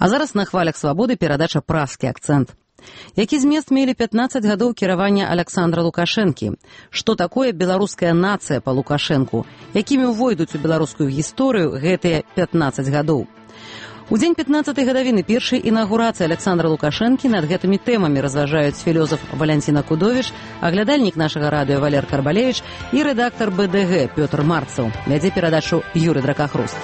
А зараз на хвалях свабоды перадача «Пражскі акцэнт». Які змест мелі 15 гадоў кіравання Александра Лукашэнкі? Што такое беларуская нацыя па Лукашэнку? Якімі ўвойдуць у беларускую гісторыю гэтыя 15 гадоў? У дзень 15-й гадавіны першай інаўгурацыі Александра Лукашэнкі над гэтымі тэмамі разважаюць філёзаф Валянціна Кудовіч, аглядальнік нашага радыё Валер Карбалевіч і рэдактар БДГ Пётр Марцаў. Вядзе перадачу Юрый Дракахруст.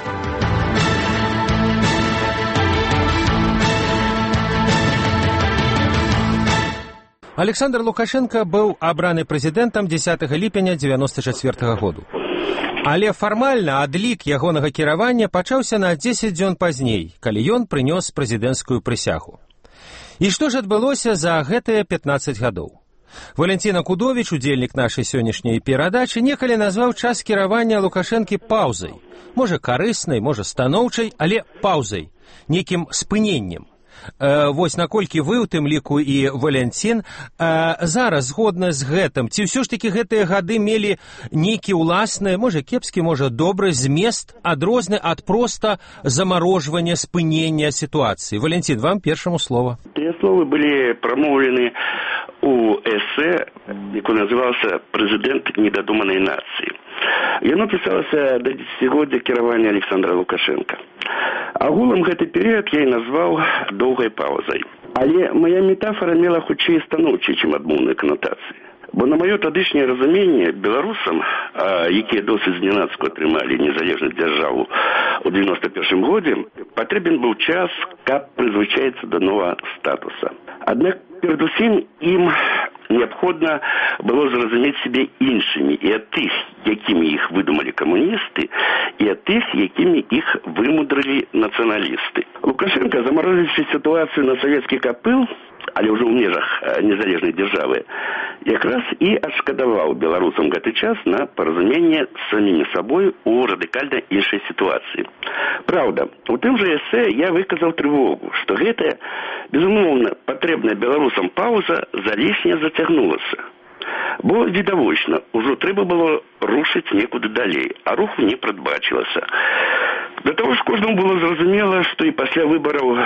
Александр Лукашенко быў абраны прэзідэнтам 10 ліпеня 1994 году. Але фармальна адлік ягонага кіравання пачаўся на 10 дзён пазней, калі ён прынёс прэзідэнцкую прысягу. І што ж адбылося за гэтыя 15 гадоў? Валянціна Кудовіч, удзельнік нашай сённяшняй перадачы, некалі назваў час кіравання Лукашэнкі паўзай. Можа, карыснай, можа, станоўчай, але паўзай, нейкім спыненнем. Вось наколькі вы, у тым ліку і Валянцін, зараз згодна з гэтым, ці ўсё ж такі гэтыя гады мелі нейкі ўласны, можа кепскі, можа добры змест, адрозны ад проста замарожвання, спынення сітуацыі? Валянцін, вам першаму слова. Тыя словы былі прамоўлены у эсэ, якое называлася «Прэзідэнт недадуманай нацыі». Яно пісалася да 10-годдзя кіравання Александра Лукашенка. Агулам гэты перыяд я і назваў доўгай паўзай. Але моя метафора мела хутчэй станоўчай, чым адмоўныя канатацыі. Бо на маё тадышняе разуменне беларусам, якія досыць знянацку атрымалі незалежную дзяржаву ў 91 годзе, патрэбен быў час, каб прызвычаіцца да новага статуса. Аднак перадусім ім неабходна было зразумець сябе іншымі і ад тых, якімі іх выдумалі камуністы, і ад тых, якімі іх вымудрылі нацыяналісты. Лукашенко, замарозіўшы сітуацыю на савецкі капыл, але ўжо ў межах незалежнай дзяржавы, якраз і адшкадаваў беларусам гэты час на паразуменне з самімі сабой у радыкальна іншай сітуацыі. Праўда, у тым жа эсэ я выказаў трывогу, што гэтая, безумоўна, патрэбная беларусам паўза залішне зацягнулася. Бо, відавочна, ужо трэба было рушыць некуды далей, а руху не прадбачылася. Да таго ж кожнаму было зразумела, што і пасля выбараў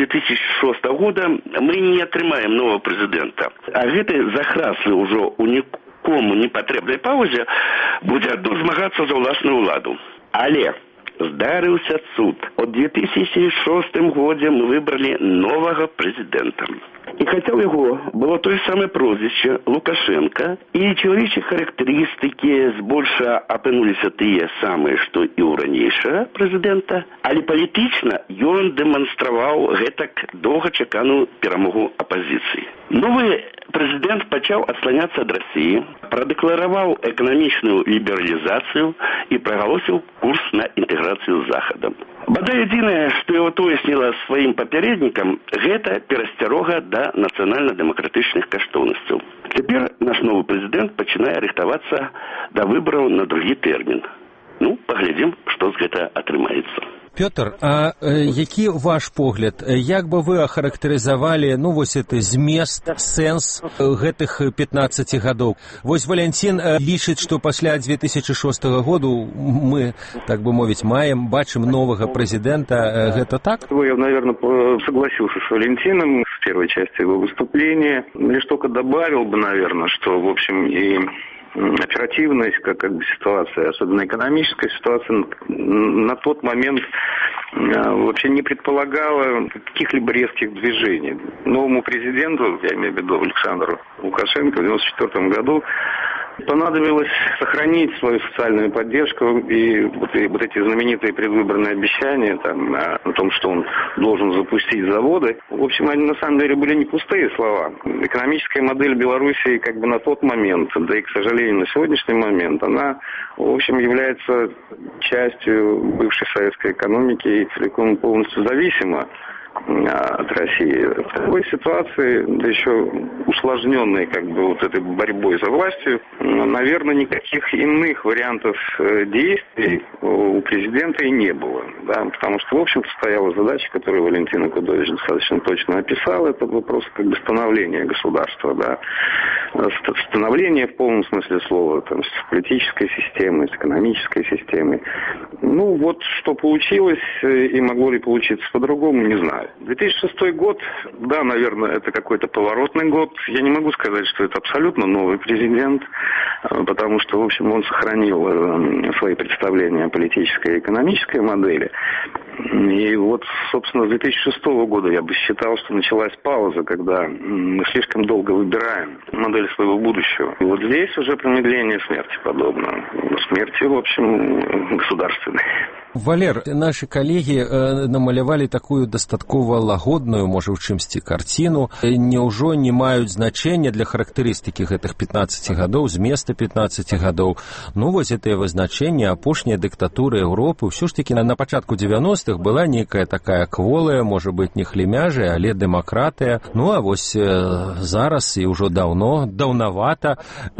2006 года мы не атрымаем нового прэзідэнта. А гэты захраслы ўжо у нікому не патрэбнай паўзе будзе адно змагацца за ўласную ўладу. Але здарыўся цуд. У 2006 годзе мы выбралі новага прэзідэнта. І хаця ў яго было тое самае прозвішча Лукашенко, і чалавечыя характарыстыкі збольша апынуліся тыя самыя, што і ў ранейшага прэзідэнта, але палітычна ён дэманстраваў гэтак доўгачаканую перамогу апазіцыі. Новы прэзідэнт пачаў адсланяцца ад Расіі, прадэклараваў эканамічную лібералізацыю і прагалосіў курс на інтэграцыю з Захадам. Бадай адзінае, што яго тоесніла сваім папярэднікам, гэта перасцярога да нацыянальна-дэмакратычных каштоўнасцяў. Цяпер наш новы прэзідэнт пачынае рыхтавацца да выбараў на другі тэрмін. Ну, паглядзім, што з гэта атрымаецца. Пётр, а які ваш погляд, як бы вы ахарактарызавалі, вось гэты змест, сэнс гэтых 15 гадоў? Вось Валянцін лічыць, што пасля 2006 году мы, так бы мовіць, бачым новага прэзідэнта. Гэта так? Я, наверное, согласился с Валентином в первой части его выступления. Лишь только добавил бы, наверное, что, в общем, и оперативность, как бы ситуация, особенно экономическая ситуация, на тот момент вообще не предполагала каких-либо резких движений. Новому президенту, я имею в виду Александру Лукашенко, в 1994 году понадобилось сохранить свою социальную поддержку и вот эти знаменитые предвыборные обещания о том, что он должен запустить заводы. В общем, они на самом деле были не пустые слова. Экономическая модель Белоруссии как бы на тот момент, да и, к сожалению, на сегодняшний момент, она, в общем, является частью бывшей советской экономики и целиком и полностью зависима от России. В такой ситуации, да еще усложненной как бы вот этой борьбой за властью, наверное, никаких иных вариантов действий у президента и не было. да, потому что, в общем-то, стояла задача, которую Валентин Акудович достаточно точно описал, это вопрос как бы становления государства, да, становления в полном смысле слова, там, с политической системой, с экономической системой. Ну, вот что получилось, и могло ли получиться по-другому, не знаю. 2006 год, да, наверное, это какой-то поворотный год. Я не могу сказать, что это абсолютно новый президент, потому что, в общем, он сохранил свои представления о политической и экономической модели. И вот, собственно, с 2006 года я бы считал, что началась пауза, когда мы слишком долго выбираем модель своего будущего. И вот здесь уже промедление смерти подобно. Смерти, в общем, государственной. Валер, наши коллеги намалявалі такую дастаткова лагодную, можа, ў чымсьці карціну. Няўжо не маюць значэння для характарыстыкі гэтых 15 гадоў, зместа 15 гадоў? Ну, вось гэтае вызначэнне, апошняя дыктатура Еўропы, ўсё ж такі на пачатку 90-х была нейкая такая кволая, можа быць, не хлемяжая, але дэмакратыя. Ну, а вось зараз і ўжо даўнавата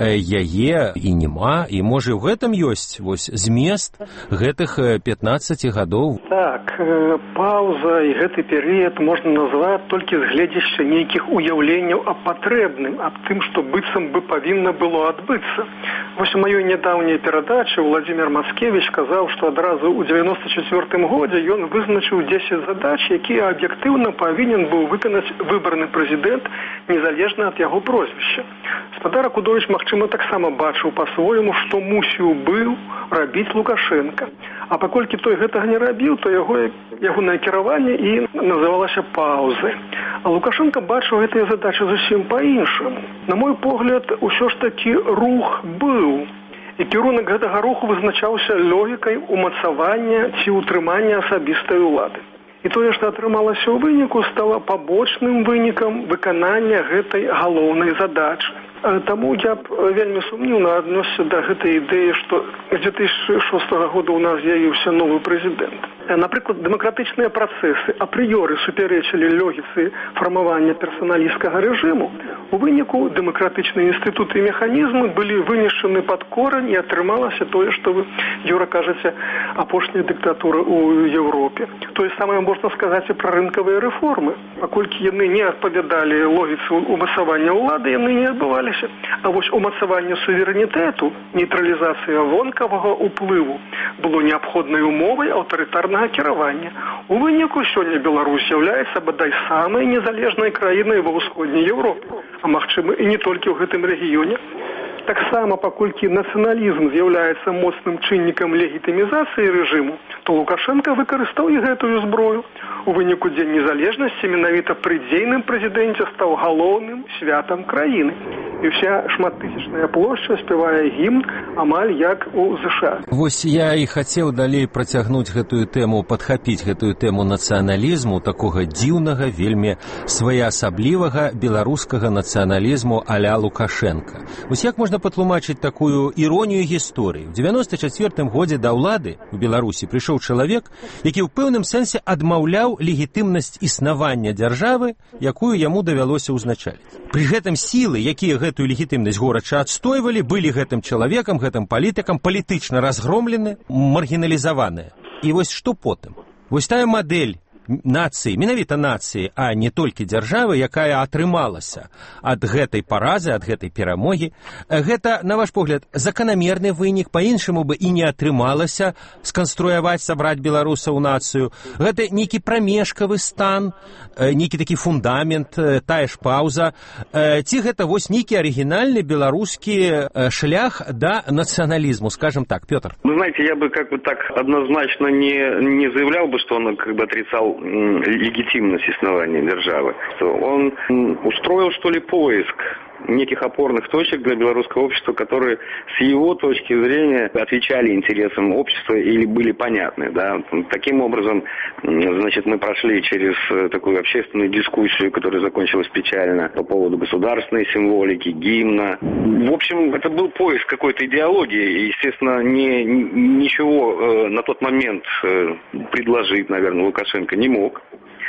яе і няма, і можа, ў гэтым ёсць вось змест гэтых 15 гадоў. Так, пауза і гэты перыяд можна назваць толькі з гледзяшча нейкіх уяўленняў аб патрэбным, аб тым, што быццам бы павінна было адбыцца. Вось у маёй нядаўняй перадачы Владзімір Мацкевіч казаў, што адразу ў 94 годзе ён вызначыў 10 задач, якія аб'ектыўна павінен быў выканаць выбарны прэзідэнт незалежна ад яго прозвішча. Спадар Акудович, магчыма, таксама бачыў па-свойму, што мусіў быў рабіць Лукашенка. А паколькі той гэтага не рабіў, то ягонае кіраванне і называлася паузай. А Лукашенко бачыў гэтыя задачы зусім па-іншаму. На мой погляд, усё ж такі рух быў. І кірунак гэтага руху вызначаўся логікай умацавання ці ўтрымання асабістай улады. І тое, што атрымалася ў выніку, стала пабочным вынікам выканання гэтай галоўнай задачы. Таму я б вельмі сумнівна адносся да гэтай ідэі, што з 2006 года ў нас з'явіўся новы прэзідэнт. Напрыклад, дэмакратычныя працэсы апрыёры супярэчылі логіцы фармавання персаналісцкага рэжыму. У выніку дэмакратычныя інстытуты і механізмы былі вынішчаны пад корань і атрымалася тое, што вы, Юра, кажаце, апошняя дыктатура ў Еўропе. Тое самае можна сказаць і пра рынкавыя рэформы. Паколькі яны не адпавядалі логіцы умацавання ўлады, яны не адбываліся. А вось умацаванне суверэнітэту, нейтралізацыя вонкавага ўплыву было неабходнай умовай аўтарытарнага кіравання. У выніку сёння Беларусь з'яўляецца бадай самай незалежнай краінай ва ўсходняй Еўропе, а магчыма і не толькі ў гэтым рэгіёне. Таксама, паколькі нацыяналізм з'яўляецца моцным чыннікам легітымізацыі рэжыму, то Лукашенко выкарыстаў і гэтую зброю. У выніку Дзень незалежнасці менавіта пры дзейным прэзідэнце стаў галоўным святам краіны. І вся шматтысячная плошча спявае гімн амаль як у ЗША. Вось я і хацеў далей працягнуць гэтую тэму, падхапіць гэтую тэму нацыяналізму, такога дзіўнага, вельмі своеасаблівага беларускага нацыяналізму а-ля Лукашенка. Вось як можна патлумачыць такую іронію гісторыі? У 94 годзе да ўлады у Беларусі прыйшоў чалавек, які ў пэўным сэнсе адмаўляў легітымнасць існавання дзяржавы, якую яму давялося ўзначаліць. Пры гэтым сілы, якія гэтую легітымнасць горача адстойвалі, былі гэтым чалавекам, гэтым палітыкам палітычна разгромлены, маргіналізаваныя. І вось што потым? Вось тая мадэль нацыі, менавіта нацыі, а не толькі дзяржавы, якая атрымалася ад гэтай паразы, ад гэтай перамогі. Гэта, на ваш погляд, заканамерны вынік, па-іншаму бы і не атрымалася сканструяваць, сабраць беларусаў у нацыю. Гэта нейкі прамежкавы стан, нейкі такі фундамент, тая ж пауза. Ці гэта вось нейкі арыгінальны беларускі шлях да нацыяналізму, скажем так, Пётр? Вы знаете, я бы как бы так однозначно не заявлял бы, что он как бы отрицал легитимность основания державы. Он устроил, что ли, поиск неких опорных точек для белорусского общества, которые с его точки зрения отвечали интересам общества или были понятны. Да? Таким образом, значит, мы прошли через такую общественную дискуссию, которая закончилась печально по поводу государственной символики, гимна. В общем, это был поиск какой-то идеологии, и, естественно, ничего на тот момент предложить, наверное, Лукашенко не мог.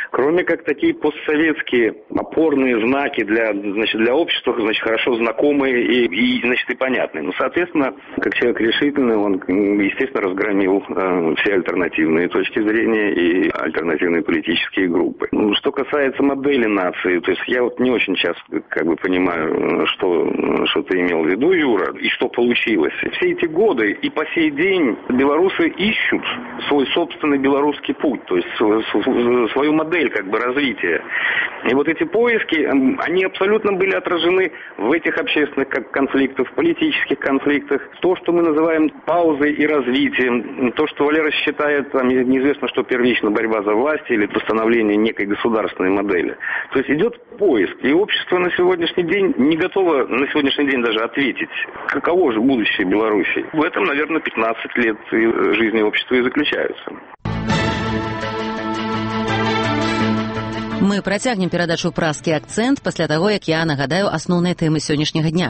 кроме как такие постсоветские опорные знаки для общества, хорошо знакомые и понятные. Ну, соответственно, как человек решительный, он, естественно, разгромил все альтернативные точки зрения и альтернативные политические группы. Что касается модели нации, то есть я не очень часто понимаю, что ты имел в виду, Юра, и что получилось. Все эти годы и по сей день белорусы ищут свой собственный белорусский путь, то есть свою модель развития. И вот эти поиски, они абсолютно были отражены в этих общественных конфликтах, в политических конфликтах. То, что мы называем паузой и развитием, то, что Валера считает, неизвестно, что первично борьба за власть или постановление некой государственной модели. То есть идет поиск, и общество на сегодняшний день не готово даже ответить, каково же будущее Беларуси. В этом, наверное, 15 лет жизни общества и заключаются. Мы працягнем перадачу «Празкі акцэнт» пасля таго, як я нагадаю асноўныя тэмы сённяшняга дня.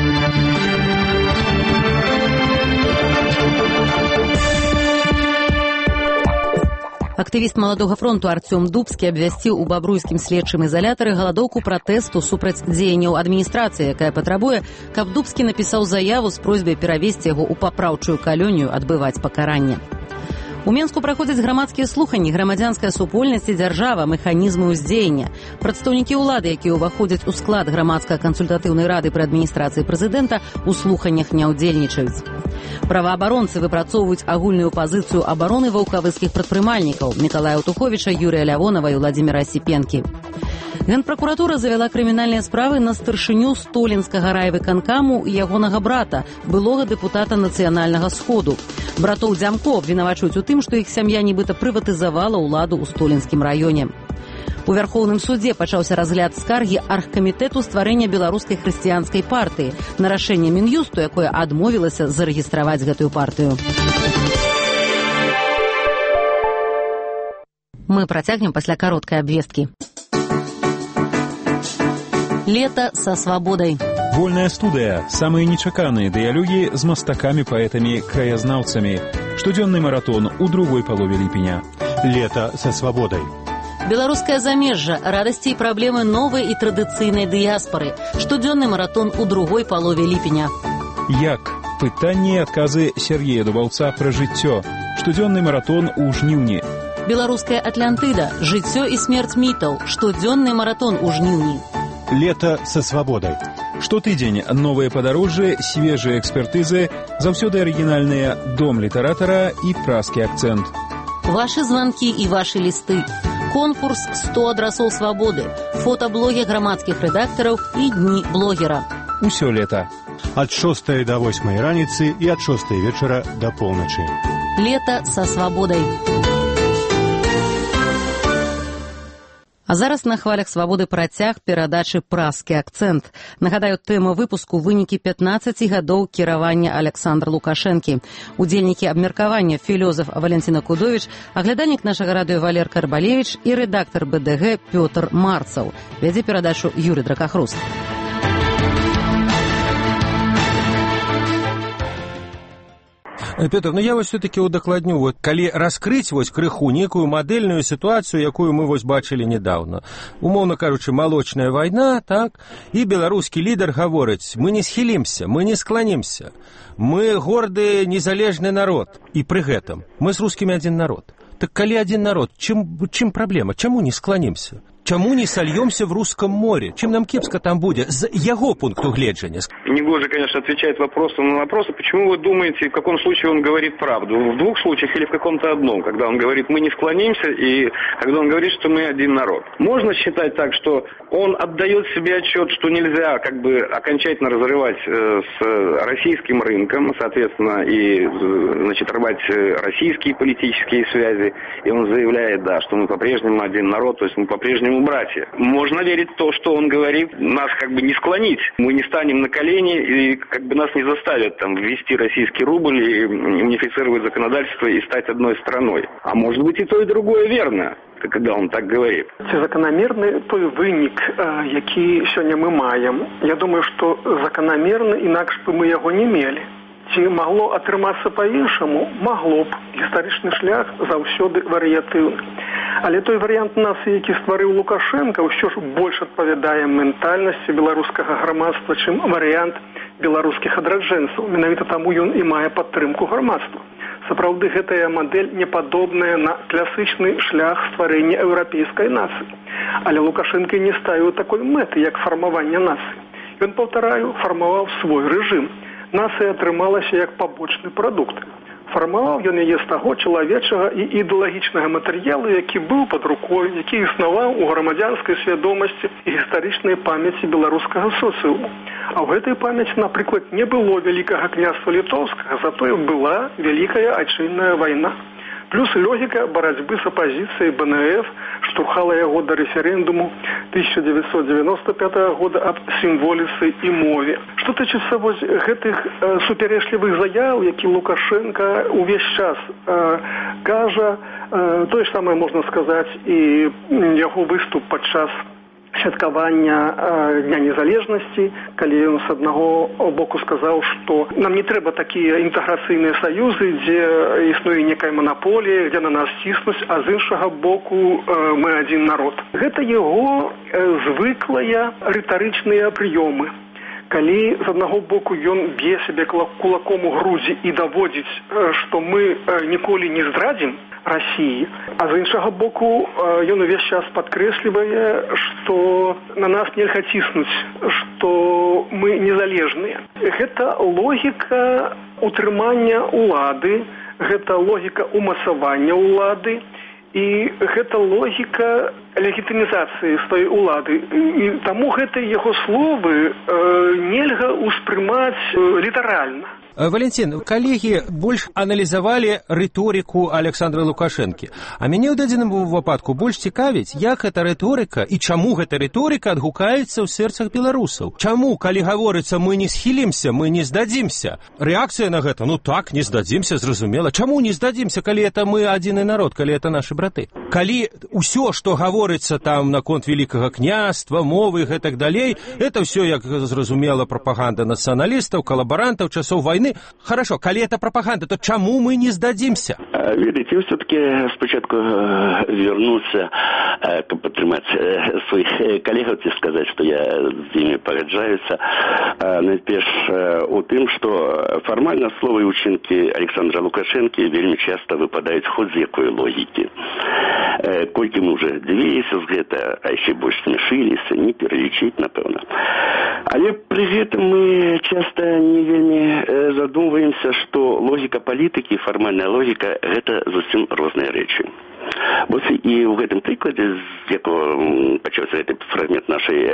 Актывіст маладога фронту Артём Дубскі абвясціў у бабруйскім следчым ізалятары галадоўку пратэсту супраць дзеянняў адміністрацыі, якая патрабуе, каб Дубскі напісаў заяву з просьбай перавесці яго ў папраўчую калонію адбываць пакаранне. У Менску праходзяць грамадскія слуханні «Грамадзянская супольнасць і дзяржава. Механізмы ўздзеяння». Прадстаўнікі ўлады, якія ўваходзяць у склад грамадска-кансультатыўнай рады пры адміністрацыі прэзідэнта, у слуханнях не ўдзельнічаюць. Праваабаронцы выпрацоўваюць агульную пазіцыю абароны ваўкавыцкіх прадпрымальнікаў Мікалая Утуховіча, Юрія Лявонава і Владзіміра Сіпенкі. Генпракуратура завяла крымінальныя справы на старшыню Столінскага райвыканкаму і ягонага брата, былога дэпутата Нацыянальнага сходу. Братоў Дзямко абвінавачваюць у тым, што іх сям'я нібыта прыватызавала ўладу ў Столінскім раёне. У Вярхоўным судзе пачаўся разгляд скаргі аргкамітэту стварэння беларускай хрысціянскай партыі на рашэнне Мін'юсту, якое адмовілася зарэгістраваць гэтую партыю. Мы працягнем пасля кароткай абвесткі. Лето со свободой. Вольная студыя. Самыя нечаканыя дыялогі з мастакамі, паэтамі, краязнаўцамі. Штодзённы маратон у другой палове ліпеня. Лето со свободой. Беларускае замежжа. Радасці і праблемы новай і традыцыйнай дыяспары. Штодзённы маратон у другой палове ліпеня. Як? Пытанні і адказы Сергея Дубаўца пра жыццё. Штодзённы маратон у жніўні. Беларуская Атлантыда. Жыццё і смерць мітаў. Штодзённы маратон у жніўні. Лето со свободой. Штотыдзень новыя падарожжы, свежыя экспертызы, заўсёды арыгінальныя «Дом літаратара» і «Празкі акцэнт». Вашы званкі і вашы лісты. Конкурс «100 адрасоў свабоды», фотаблогі грамадскіх рэдактараў і дні блогера. Усё лета. От 6 до 8 раніцы і от 6 вечара до полночи. Лето со свободой. А зараз на хвалях свабоды працяг перадачы «Празкі акцэнт». Нагадаю, тэма выпуску вынікі 15 гадоў кіравання Александра Лукашэнкі. Удзельнікі абмеркавання філёзаф Валентина Кудовіч, аглядальнік нашага радыё Валер Карбалевіч і рэдактар БДГ Пётр Марцаў. Вядзе перадачу Юрий Дракахруст. Петр, я все-таки удакладню, калі раскрыць крыху некую мадэльную сітуацыю, якую мы бачылі недавно. Умоўна кажучы, малочная вайна, так, і беларускі лідар гаворыць: мы не схілімся, мы не скланимся, мы горды незалежны народ, і пры гэтым мы з рускімі адзін народ. Так калі адзін народ, чым праблема? Чаму не скланимся? Чему не сольемся в русском море? Чем нам кепска там будет? С его пункту гледжания. Негоже, конечно, отвечает вопросом на вопросы. Почему вы думаете, в каком случае он говорит правду? В двух случаях или в каком-то одном? Когда он говорит «мы не склонимся» и когда он говорит, что мы один народ. Можно считать так, что он отдает себе отчет, что нельзя окончательно разрывать с российским рынком, соответственно, и, рвать российские политические связи. И он заявляет, что мы по-прежнему один народ, то есть мы по-прежнему братья. Можно верить в то, что он говорит, нас не склонить. Мы не станем на колени и нас не заставят ввести российский рубль и унифицировать законодательство и стать одной страной. А может быть и то, и другое верно, когда он так говорит. Закономерный той вынік, які сёння мы маем. Я думаю, что закономерно, інакш бы мы его не мели. Ці могло атрымацца по-іншаму? Могло б. Гістарычны шлях заўсёды варыятыўны. Але той варыянт нацыі, які стварыў Лукашенко, ўсё ж больш адпавядае ментальнасці беларускага грамадства, чым варыянт беларускіх адраджэнцаў. Менавіта таму ён і мае падтрымку грамадства. Сапраўды, гэтая мадэль не падобная на класычны шлях стварэння еўрапейскай нацыі. Але Лукашенко не ставіў такой мэты, як фармаванне нацыі. Ён, паўтараю, фармаваў свой рэжым. Нацыя атрымалася як пабочны прадукт. Фармаваў ён яе з таго чалавечага і ідэалагічнага матэрыялу, які быў пад рукой, які існаваў у грамадзянскай свядомасці і гістарычнай памяці беларускага соцыуму. А ў гэтай памяці, напрыклад, не было вялікага княства літоўскага, затое была вялікая айчынная вайна. Плюс логіка барацьбы з апазіцыяй БНФ штурхала яго да рэферэндуму 1995 года аб сімволіцы і мове. Што тычыцца вось гэтых супярэчлівых заяў, які Лукашенко увесь час кажа, тое ж самае можна сказаць і яго выступ падчас святкавання Дня незалежнасці, калі ён з аднаго боку сказаў, што нам не трэба такія інтэграцыйныя саюзы, дзе існуе некая манаполія, дзе на нас ціснуць, а з іншага боку мы адзін народ. Гэта яго звыклыя рытарычныя прыёмы. Калі з аднаго боку ён б'е сябе кулаком у грудзі і даводзіць, што мы ніколі не здрадзім Расіі, а з іншага боку ён увесь час падкрэслівае, што на нас нельга ціснуць, што мы незалежныя. Гэта логіка утрымання ўлады, гэта логіка умацавання ўлады, і гэта логіка легітымізацыі сваёй улады. І таму гэтыя яго словы нельга ўспрымаць літаральна. Валентин, коллеги больш аналізавалі рыторыку Александра Лукашэнкі. А мяне ў дадзеным выпадку больш цікавіць, як гэта рыторыка і чаму гэта рыторыка адгукаецца ў сэрцах беларусаў. Чаму, калі гаворыцца «мы не схілімся, мы не здадзімся», рэакцыя на гэта «ну так, не здадзімся», зразумела. Чаму не здадзімся, калі это мы адзіны народ, калі это нашы браты? Калі ўсё, што гаворыцца там наконт вялікага княства, мовы і гэтак далей, это ўсё, як зразумела, прапаганда нацыяналістаў, калабарантаў, часоў вайны. Хорошо, коли это пропаганда, то чему мы не сдадимся? Видите, все-таки спочатку вернуться, как подтримать своих коллег, и сказать, что я с ними погоджаюся. Найперш у тым, что формально слова и учинки Александра Лукашенки вельми часто выпадают хоть з якой логики. Колькі мы уже дивилися з гэта, а еще больше смешились, не перелічить, напевно. Але при гэтым мы часто не вельми задумываемся, что логика политики, формальная логика – это зусім розныя рэчы. Вот и в этом прикладе, з якого почався этот фрагмент нашей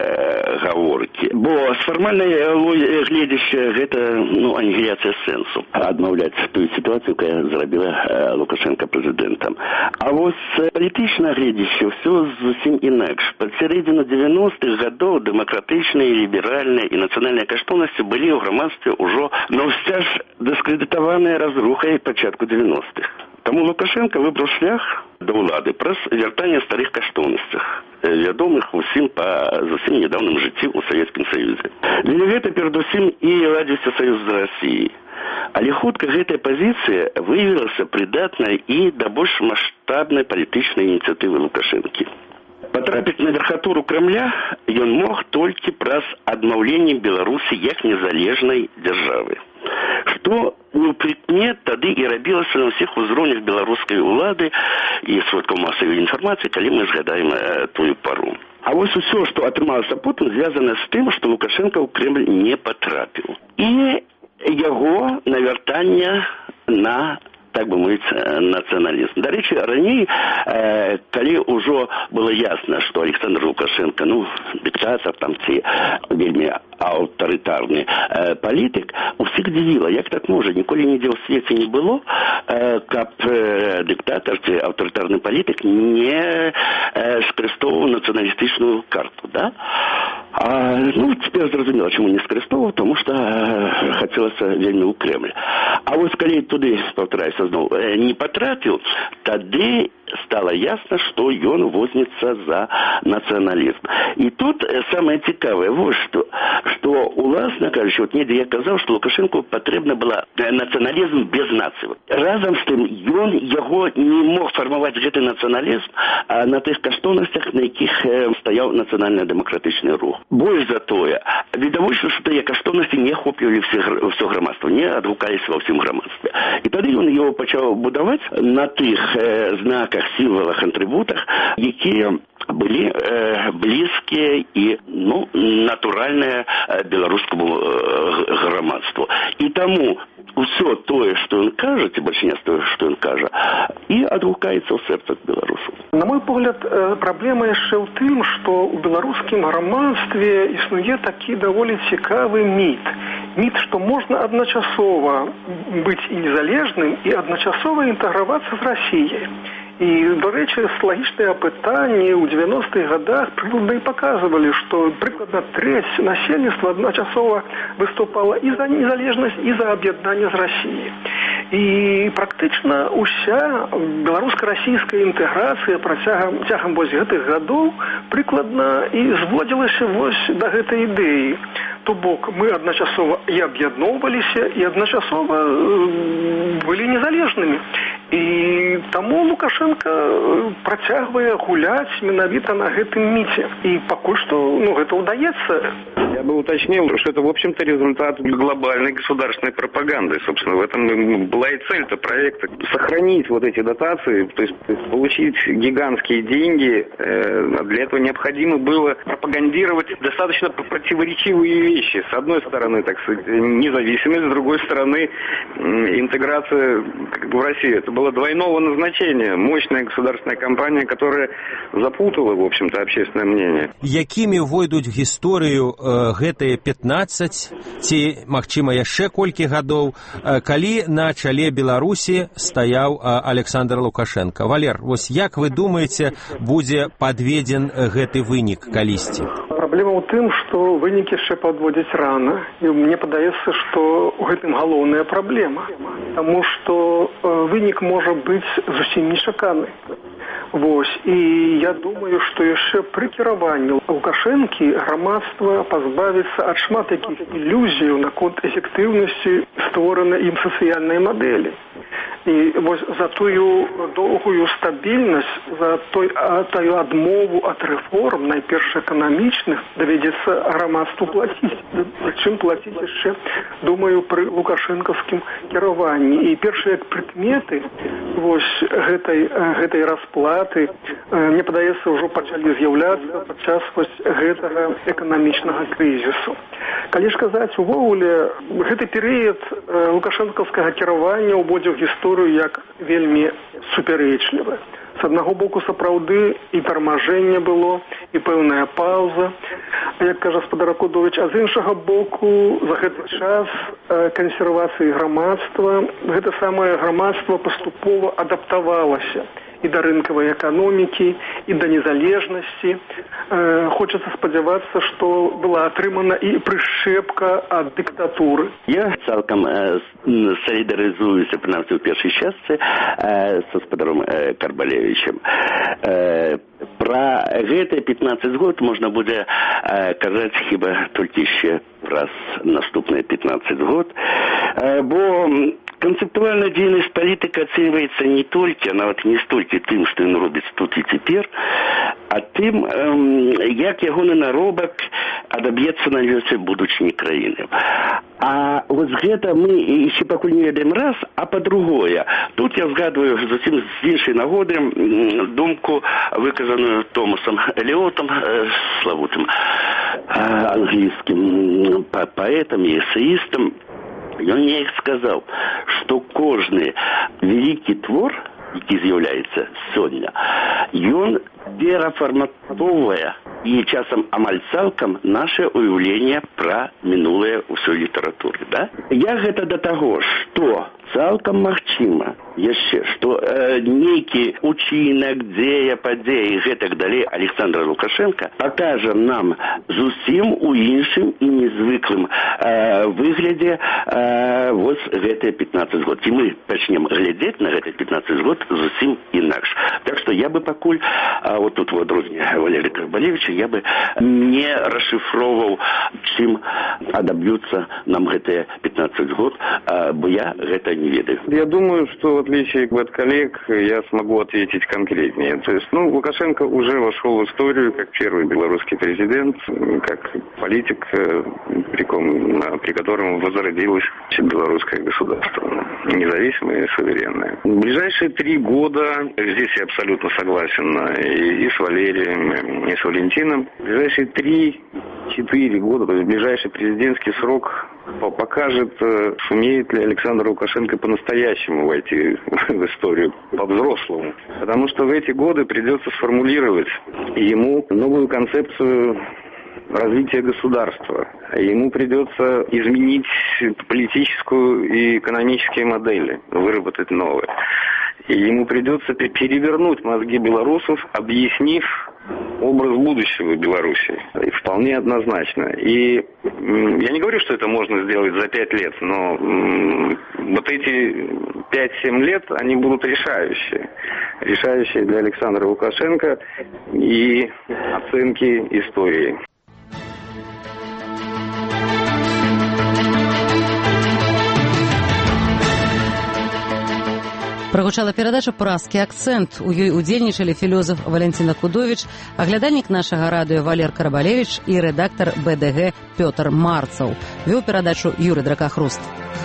гаворки. Бо з фармальнай гледзяща гэта анігіляцыя сэнсу. Адмаўляць тую ситуацию, яка зрабіла Лукашенко президентом. А вот з палітычнага гледзяща все зусім інакш. Пад сярэдзіну 90-х гадоў дэмакратычныя, ліберальныя і нацыянальныя каштоўнасці былі ў грамадстве ўжо наўсцяж дыскрэдытаваныя разрухай пачатку 90-х. Таму Лукашенко выбраў шлях да ўлады праз вяртанне старых каштоўнасцях, вядомых усім па зусім нядаўным жыцці ў Савецкім Саюзе. Для гэта перадусім і ладзіўся саюз з Расіяй. Але хутка гэтая пазіцыя выявілася прыдатнай і да больш маштабнай палітычнай ініцыятывы Лукашэнкі. Патрапіць на верхатуру Кремля ён мог толькі праз адмаўленне Беларусі як незалежнай дзяржавы. Што непрыкмет тады і рабілася на ўсіх узроўнях беларускай улады і сродкаў масавай інфармацыі, калі мы згадаем тую пару. А вось усё, што атрымалася потым, звязана з тым, што Лукашенко ў Кремль не патрапіў. І яго навяртанне на, так бы мовіць, нацыяналізм. Дарэчы, раней, калі ўжо было ясна, што Александр Лукашенко, дыктатар там ці вельмі аўтарытарны палітык, усіх дзівіла, як так можа, ніколі нідзе ў свеце не было, каб дыктатар ці аўтарытарны палітык не скарыстоўваў нацыяналістычную карту, да? Теперь зразумела, чаму не скарыстоўваў, тому што хацелася вельмі ў Кремль. А вось калі туды, паўтараюся зноў, не патрапіў, тады стала ясна, што ён возьмецца за нацыяналізм. І тут самае цікавае вось што уласна кажучы, вот недзе я казаў, што Лукашенку патрэбна была нацыяналізм без нацыі. Разам з тым ён яго не мог фармаваць гэты нацыяналізм на тых каштоўнасцях, на якіх стаяў нацыянальна-дэмакратычны рух. Больш за тое, відавочна, што тыя каштоўнасці не ахоплівалі ўсё грамадства, не адгукаліся ва ўсім грамадстве. І тады ён яго пачаў будаваць на тых знаках, сімвалах, атрыбутах, якія былі блізкія і натуральныя беларускаму грамадству. І таму ўсё тое, што ён кажа, ці бальшыня з тое, што ён кажа, і адгукаецца ў сэрцах беларусаў. На мой погляд, праблема яшчэ ў тым, што ў беларускім грамадстве існуе такі даволі цікавы міт. Міт, што можна адначасова быць і незалежным, і адначасова інтэгравацца з Расіяй. І, до речі, соціологічні опитання у 90-х годах прикладно і показували, що прикладно треть населення одночасово виступала і за незалежність, і за об'єднання з Росією. І практично уся беларуска-расійська інтеграція протягом ось гэтых годов прикладно і зводилася ось до гэтай ідэі. То бок мы одночасово і об'єдновувалися, і одночасово були незалежними. І тому Лукашенко працягвае гуляць менавіта на гэтым міце. І пакуль што гэта ўдаецца. Я бы уточнил, что это, в общем-то, результат глобальной государственной пропаганды. Собственно, в этом была и цель-то проекта. Сохранить вот эти дотации, то есть получить гигантские деньги. Для этого необходимо было пропагандировать достаточно противоречивые вещи. С одной стороны, так сказать, независимость, с другой стороны, интеграция в Россию. Это было двойного назначения. Мощная государственная кампания, которая запутала, в общем-то, общественное мнение. Якімі войдуць в гісторыю гэтыя 15 ці, магчыма, яшчэ колькі гадоў, калі на чале Беларусі стаяў Александр Лукашенко. Валер, вось як вы думаеце, будзе падведзен гэты вынік калісьці? Праблема ў тым, што вынік яшчэ падводзіць рана. І мне падаецца, што ў гэтым галоўная праблема. Таму што вынік можа быць зусім нечаканы. Вось. І я думаю, што яшчэ пры кіраванні Лукашэнкі грамадства пазбавіцца ад шмат якіх ілюзіяў наконт эфектыўнасці створанай ім сацыяльнай мадэлі. І вось за тую доўгую стабільнасць, за тую адмову ад рэформ, найперш эканамічных, давядзецца грамадству плаціць. Прычым плаціць яшчэ, думаю, пры лукашэнкаўскім кіраванні. І першыя прыкметы вось гэтай расплаты, мне падаецца, ўжо пачалі з'яўляцца падчас вось гэтага эканамічнага крызісу. Калі ж казаць увогуле, гэты перыяд лукашэнкаўскага кіравання ўводзіў гісторыю як вельмі супярэчлівы. З аднаго боку, сапраўды і тармажэнне было, і пэўная паўза, як кажа гаспадар Акудовіч, а з іншага боку, за гэты час кансервацыі грамадства, гэта самае грамадства паступова адаптавалася і да рынкавай эканомікі, і да незалежнасці. Хочацца спадзявацца, што была атрымана і прышчэпка ад дыктатуры. Я цалкам солідарызуюся, прынамсі, ў першай частцы са спадаром Карбалевічем. Пра гэтыя 15 год можна будзе казаць хіба толькі яшчэ праз наступныя 15 год, бо концептуальная дзейнасць палітыка ацэньваецца не толькі, а нават не столькі тым, што ён робіць тут і цяпер, а тым, як ягоны наробак адаб'ецца на лёсе будучыні краіны. А вось гэта мы яшчэ пакуль не ведаем раз, а па-другое. Тут я згадваю зусім з іншай нагоды думку, выказаную Томасом Эліотам, славутым англійскім паэтам і эсеістам. Ён неяк сказаў, што кожны вялікі твор, які з'яўляецца сёння, ён перафарматоўвае і часам амаль цалкам наше уяўленне пра мінулае ўсёй літаратуры, да? Я гэта да таго, што цалкам магчыма яшчэ, што нейкі учынак, дзея, падзеі, гэтак далей Александра Лукашенка пакажа нам зусім у іншым і незвыклым выглядзе вось гэтыя 15 год. І мы пачнем глядзець на гэтыя 15 год зусім інакш. Так што я бы пакуль, вот тут вот адрозненне Валерія Карбалевича, я бы не расшифроваў, чым адаб'юцца нам гэтыя 15 год, бо я гэта не ведаю. Я думаю, что в отличие от коллег, я смогу ответить конкретнее. То есть, Лукашенко уже вошел в историю как первый белорусский президент, как политик, при котором возродилось белорусское государство, независимое и суверенное. В ближайшие 3 года, здесь я абсолютно согласен и с Валерием, и с Валентином, в ближайшие 3-4 года, то есть ближайший президентский срок покажет, сумеет ли Александр Лукашенко по-настоящему войти в историю по-взрослому. Потому что в эти годы придется сформулировать ему новую концепцию развития государства. Ему придется изменить политическую и экономические модели, выработать новые. И ему придется перевернуть мозги белорусов, объяснив образ будущего Беларуси. И вполне однозначно. И я не говорю, что это можно сделать за 5 лет, но вот эти 5-7 лет, они будут решающие. Решающие для Александра Лукашенко и оценки истории. Прагучала перадача «Празкі акцэнт». У ёй удзельнічалі філёзаф Валентина Кудовіч, аглядальнік нашага радыё Валер Карабалевич і рэдактар БДГ Пётр Марцаў. Вёў перадачу Юрый Дракахруст.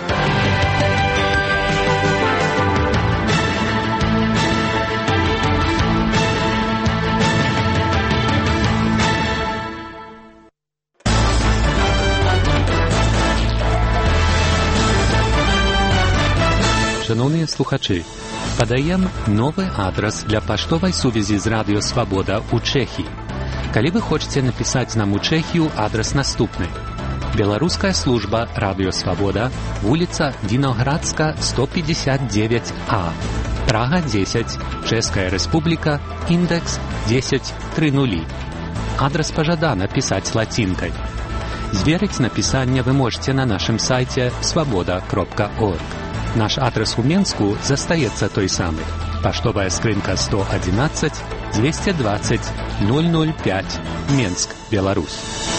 Шановні слухачі, подаем новый адрес для поштовой сувязі з Радіо Свобода у Чехії. Коли ви хочете написать нам у Чехію, адрес наступний. Белорусская служба Радио Свобода, улица Виноградска, 159А, Прага 10, Чешская Республика, индекс 1030. Адрес пожадано писать латинкой. Зверить написание вы можете на нашем сайте svoboda.org. Наш адрес у Менску застаецца той самый. Поштовая скрынка 111 220 005, Менск, Беларусь.